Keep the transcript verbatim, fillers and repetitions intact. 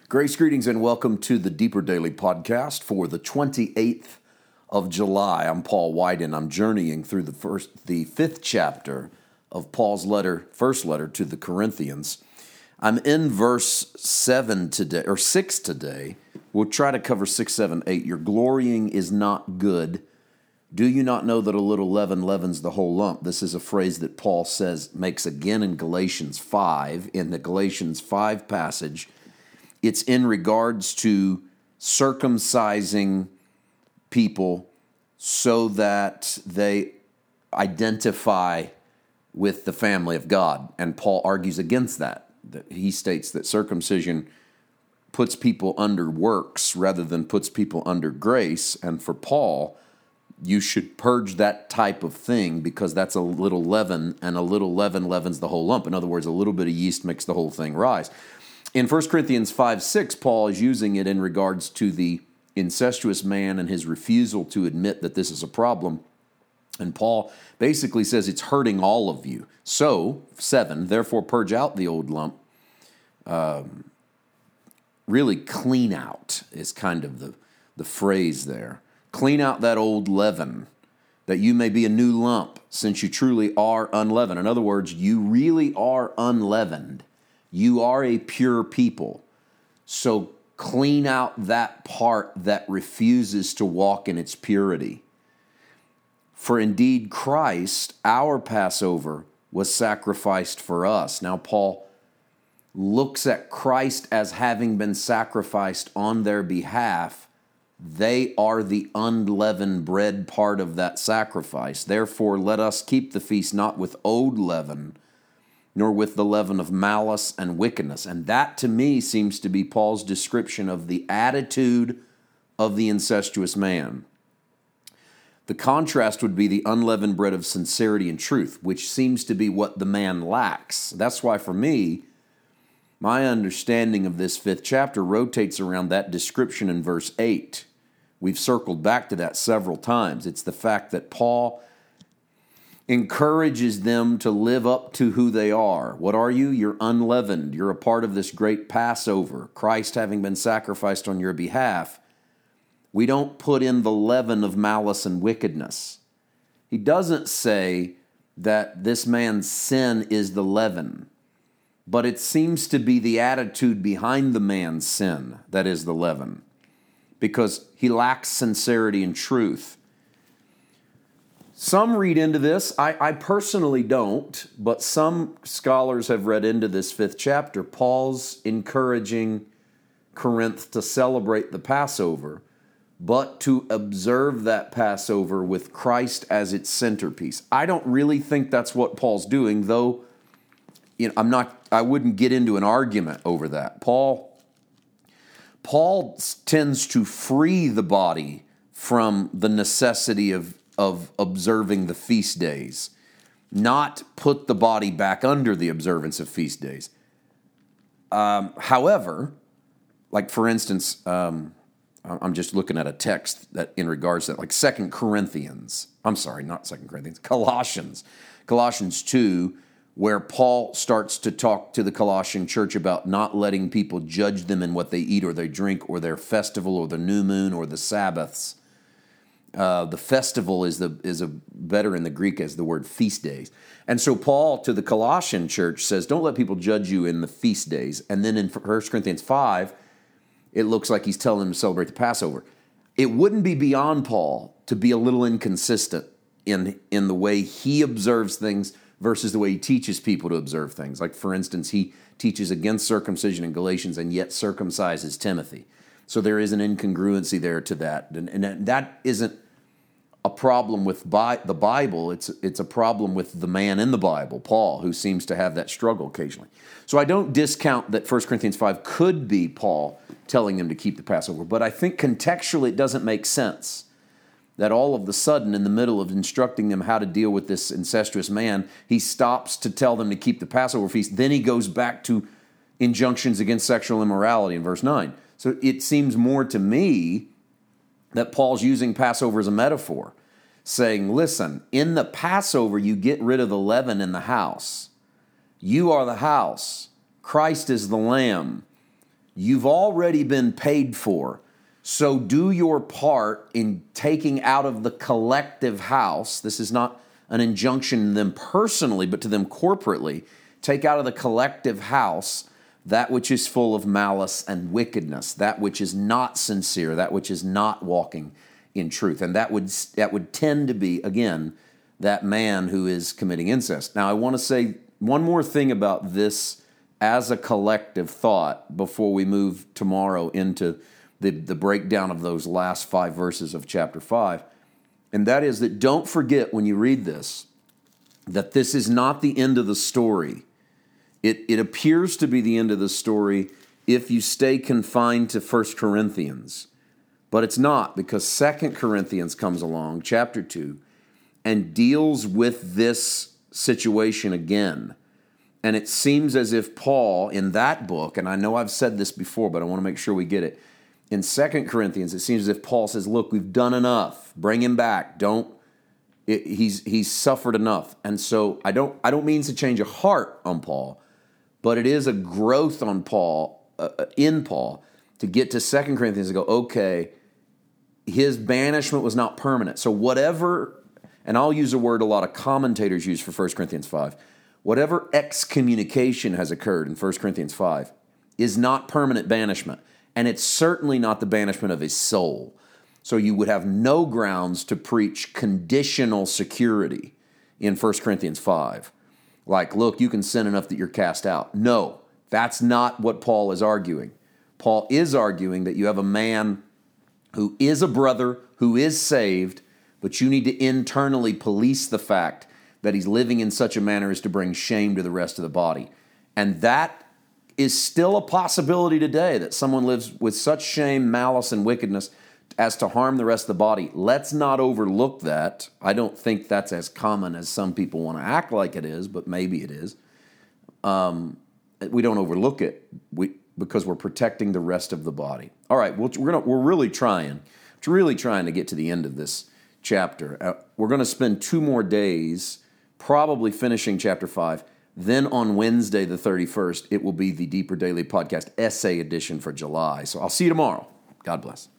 Grace, greetings, and welcome to the Deeper Daily Podcast for the twenty-eighth of July. I'm Paul Wyden. I'm journeying through the first, the fifth chapter of Paul's letter, first letter to the Corinthians. I'm in verse seven today, or six today. We'll try to cover six, seven, eight. Your glorying is not good. Do you not know that a little leaven leavens the whole lump? This is a phrase that Paul says, makes again in Galatians five, in the Galatians five passage. It's in regards to circumcising people so that they identify with the family of God. And Paul argues against that. That he states that circumcision puts people under works rather than puts people under grace. And for Paul, you should purge that type of thing because that's a little leaven, and a little leaven leavens the whole lump. In other words, a little bit of yeast makes the whole thing rise. In First Corinthians five six, Paul is using it in regards to the incestuous man and his refusal to admit that this is a problem. And Paul basically says it's hurting all of you. So, seven, therefore purge out the old lump. Um, really clean out is kind of the, the phrase there. Clean out that old leaven, that you may be a new lump, since you truly are unleavened. In other words, you really are unleavened. You are a pure people. So clean out that part that refuses to walk in its purity. For indeed Christ, our Passover, was sacrificed for us. Now Paul looks at Christ as having been sacrificed on their behalf. They are the unleavened bread part of that sacrifice. Therefore, let us keep the feast not with old leaven, nor with the leaven of malice and wickedness. And that, to me, seems to be Paul's description of the attitude of the incestuous man. The contrast would be the unleavened bread of sincerity and truth, which seems to be what the man lacks. That's why, for me, my understanding of this fifth chapter rotates around that description in verse eight. We've circled back to that several times. It's the fact that Paul encourages them to live up to who they are. What are you? You're unleavened. You're a part of this great Passover, Christ having been sacrificed on your behalf. We don't put in the leaven of malice and wickedness. He doesn't say that this man's sin is the leaven, but it seems to be the attitude behind the man's sin that is the leaven, because he lacks sincerity and truth. Some read into this. I, I personally don't, but some scholars have read into this fifth chapter. Paul's encouraging Corinth to celebrate the Passover, but to observe that Passover with Christ as its centerpiece. I don't really think that's what Paul's doing, though. You know, I'm not. I wouldn't get into an argument over that. Paul, Paul tends to free the body from the necessity of of observing the feast days, not put the body back under the observance of feast days. Um, however, like for instance, um, I'm just looking at a text that in regards to that, like Second Corinthians, I'm sorry, not Second Corinthians, Colossians, Colossians two, where Paul starts to talk to the Colossian church about not letting people judge them in what they eat or they drink or their festival or the new moon or the Sabbaths. Uh, the festival is the is a better in the Greek as the word feast days. And so Paul to the Colossian church says, don't let people judge you in the feast days. And then in First Corinthians five, it looks like he's telling them to celebrate the Passover. It wouldn't be beyond Paul to be a little inconsistent in, in the way he observes things versus the way he teaches people to observe things. Like, for instance, he teaches against circumcision in Galatians and yet circumcises Timothy. So there is an incongruency there to that. And, and that isn't a problem with Bi- the Bible. It's it's a problem with the man in the Bible, Paul, who seems to have that struggle occasionally. So I don't discount that First Corinthians five could be Paul telling them to keep the Passover, but I think contextually it doesn't make sense that all of the sudden, in the middle of instructing them how to deal with this incestuous man, he stops to tell them to keep the Passover feast. Then he goes back to injunctions against sexual immorality in verse nine. So it seems more to me that Paul's using Passover as a metaphor, saying, listen, in the Passover, you get rid of the leaven in the house. You are the house. Christ is the lamb. You've already been paid for. So do your part in taking out of the collective house. This is not an injunction to them personally, but to them corporately. Take out of the collective house that which is full of malice and wickedness, that which is not sincere, that which is not walking in truth. And that would that would tend to be, again, that man who is committing incest. Now, I want to say one more thing about this as a collective thought before we move tomorrow into the, the breakdown of those last five verses of chapter five. And that is that don't forget when you read this, that this is not the end of the story. It, it appears to be the end of the story if you stay confined to First Corinthians. But it's not, because Second Corinthians comes along, chapter two, and deals with this situation again. And it seems as if Paul, in that book, and I know I've said this before, but I want to make sure we get it. In Second Corinthians, it seems as if Paul says, look, we've done enough. Bring him back. Don't, it, he's he's suffered enough. And so I don't I don't mean to change a heart on Paul, but it is a growth on Paul, uh, in Paul, to get to Second Corinthians and go, okay, his banishment was not permanent. So whatever, and I'll use a word a lot of commentators use for First Corinthians five, whatever excommunication has occurred in First Corinthians five is not permanent banishment. And it's certainly not the banishment of his soul. So you would have no grounds to preach conditional security in First Corinthians five. Like, look, you can sin enough that you're cast out. No, that's not what Paul is arguing. Paul is arguing that you have a man who is a brother, who is saved, but you need to internally police the fact that he's living in such a manner as to bring shame to the rest of the body. And that is still a possibility today, that someone lives with such shame, malice, and wickedness as to harm the rest of the body. Let's not overlook that. I don't think that's as common as some people want to act like it is, but maybe it is. Um, we don't overlook it we, because we're protecting the rest of the body. All right, we're gonna, we're really trying, we're really trying to get to the end of this chapter. Uh, we're going to spend two more days probably finishing chapter five. Then on Wednesday, the thirty-first, it will be the Deeper Daily Podcast essay edition for July. So I'll see you tomorrow. God bless.